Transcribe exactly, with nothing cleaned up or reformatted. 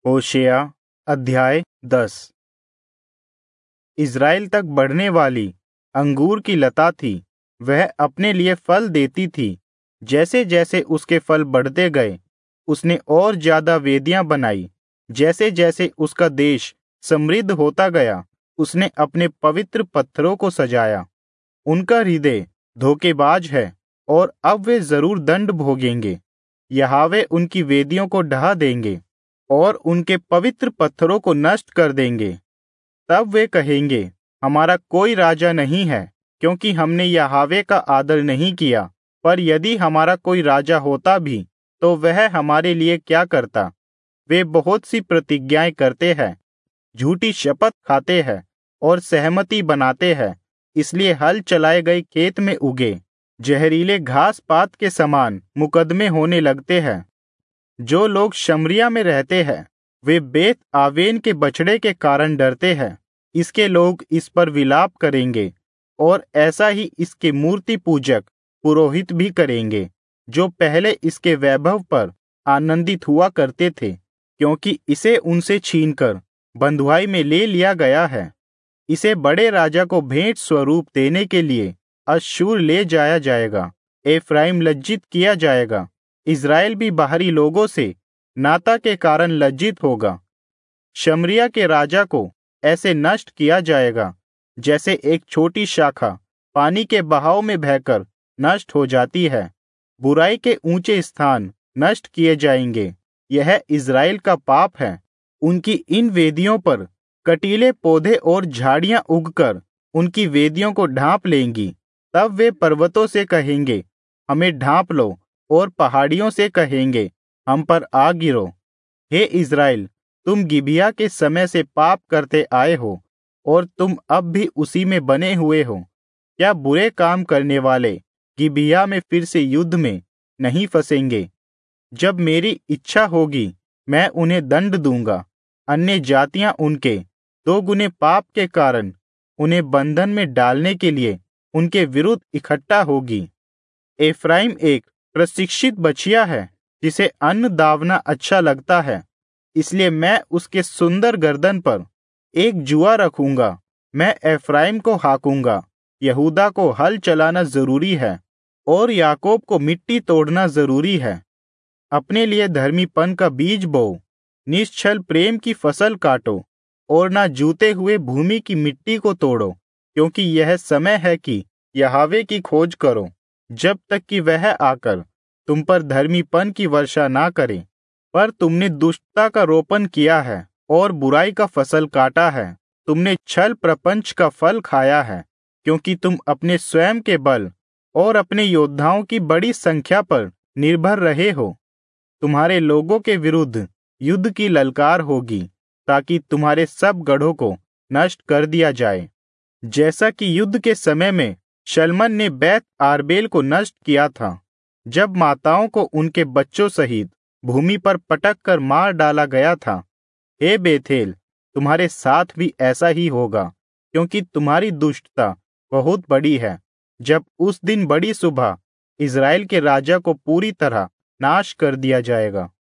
होशेया अध्याय दस। इज़राइल तक बढ़ने वाली अंगूर की लता थी, वह अपने लिए फल देती थी। जैसे जैसे उसके फल बढ़ते गए, उसने और ज्यादा वेदियां बनाई। जैसे जैसे उसका देश समृद्ध होता गया, उसने अपने पवित्र पत्थरों को सजाया। उनका हृदय धोखेबाज है और अब वे जरूर दंड भोगेंगे। यहोवा उनकी वेदियों को ढहा देंगे और उनके पवित्र पत्थरों को नष्ट कर देंगे। तब वे कहेंगे, हमारा कोई राजा नहीं है, क्योंकि हमने यहोवा का आदर नहीं किया। पर यदि हमारा कोई राजा होता भी, तो वह हमारे लिए क्या करता। वे बहुत सी प्रतिज्ञाएं करते हैं, झूठी शपथ खाते हैं और सहमति बनाते हैं। इसलिए हल चलाए गए खेत में उगे जहरीले घास पात के समान मुकदमे होने लगते हैं। जो लोग शमरिया में रहते हैं, वे बेत आवेन के बछड़े के कारण डरते हैं। इसके लोग इस पर विलाप करेंगे और ऐसा ही इसके मूर्ति पूजक पुरोहित भी करेंगे, जो पहले इसके वैभव पर आनंदित हुआ करते थे, क्योंकि इसे उनसे छीनकर बंधुआई में ले लिया गया है। इसे बड़े राजा को भेंट स्वरूप देने के लिए अश्शूर ले जाया जाएगा। एफ्राइम लज्जित किया जाएगा। इज़राइल भी बाहरी लोगों से नाता के कारण लज्जित होगा। शमरिया के राजा को ऐसे नष्ट किया जाएगा, जैसे एक छोटी शाखा पानी के बहाव में बहकर नष्ट हो जाती है। बुराई के ऊंचे स्थान नष्ट किए जाएंगे। यह इज़राइल का पाप है। उनकी इन वेदियों पर कटीले पौधे और झाड़ियां उगकर उनकी वेदियों को ढांप लेंगी। तब वे पर्वतों से कहेंगे, हमें ढांप लो, और पहाड़ियों से कहेंगे, हम पर आ गिरो। हे इज़राइल, तुम गिबिया के समय से पाप करते आए हो और तुम अब भी उसी में बने हुए हो। क्या बुरे काम करने वाले गिबिया में फिर से युद्ध में नहीं फंसेंगे? जब मेरी इच्छा होगी, मैं उन्हें दंड दूंगा। अन्य जातियां उनके दो गुने पाप के कारण उन्हें बंधन में डालने के लिए उनके विरुद्ध इकट्ठा होगी। एफ्राइम एक प्रशिक्षित बछिया है, जिसे अन्न दावना अच्छा लगता है। इसलिए मैं उसके सुंदर गर्दन पर एक जुआ रखूंगा। मैं एफ्राइम को हाकूंगा। यहूदा को हल चलाना जरूरी है और याकूब को मिट्टी तोड़ना जरूरी है। अपने लिए धर्मीपन का बीज बोओ, निश्छल प्रेम की फसल काटो और ना जूते हुए भूमि की मिट्टी को तोड़ो, क्योंकि यह समय है कि यहोवा की खोज करो, जब तक कि वह आकर तुम पर धर्मीपन की वर्षा ना करे। पर तुमने दुष्टता का रोपण किया है और बुराई का फसल काटा है। तुमने छल प्रपंच का फल खाया है, क्योंकि तुम अपने स्वयं के बल और अपने योद्धाओं की बड़ी संख्या पर निर्भर रहे हो। तुम्हारे लोगों के विरुद्ध युद्ध की ललकार होगी, ताकि तुम्हारे सब गढ़ों को नष्ट कर दिया जाए। जैसा कि युद्ध के समय में शल्मन ने बैत आरबेल को नष्ट किया था, जब माताओं को उनके बच्चों सहित भूमि पर पटक कर मार डाला गया था। हे बेथेल, तुम्हारे साथ भी ऐसा ही होगा, क्योंकि तुम्हारी दुष्टता बहुत बड़ी है। जब उस दिन बड़ी सुबह इज़राइल के राजा को पूरी तरह नाश कर दिया जाएगा।